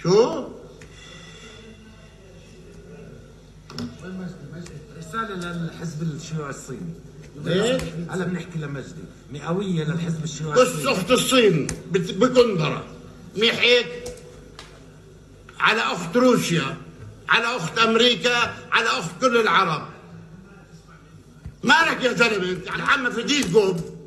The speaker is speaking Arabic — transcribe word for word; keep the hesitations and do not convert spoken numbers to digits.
شو؟ رسالة للحزب الشيوعي الصيني. ايه؟ هلا بنحكي لمجدي، مئوية للحزب الشيوعي بص الصيني. اخت الصين بكندرة منيح هيك؟ على اخت روسيا، على اخت امريكا، على اخت كل العرب. مالك يا زلمه انت؟ على عم في ديك قوم.